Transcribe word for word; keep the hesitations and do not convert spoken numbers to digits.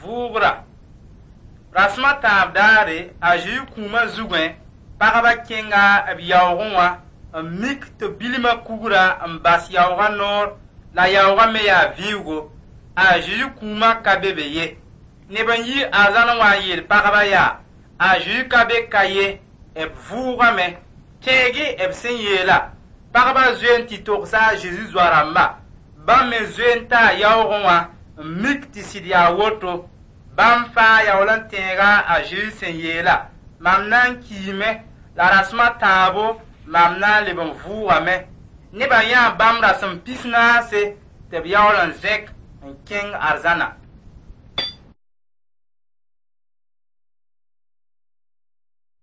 vʋʋgra. Rasma tãab daare a Zezi kũumã zugẽ pagba kẽnga b yaoogẽ wã n mik tɩ bilmã kugra n bas yaoogã noor la yaoogã me yaa vɩʋʋgo. A Zezi kũumã ka be be ye. Neb n yi arzãn wã n yeel pagba yaa a Zezi ka be ka ye b vʋʋgame tẽege b sẽn yeela pagba zoeen tɩ togsa a Zezi zoa rãmba. Bãmb me zoeen taa yaoogẽ wã n mik tɩ sɩd yaa woto. Bãmb fãa yaool n tẽega a Zezi sẽn yeela mam na n kiime la rasmã tãabo mam na n leb n vʋʋgame. Nebã yãa bãmb rasem pis naase tɩ b yaool n zẽk n kẽng arzãna.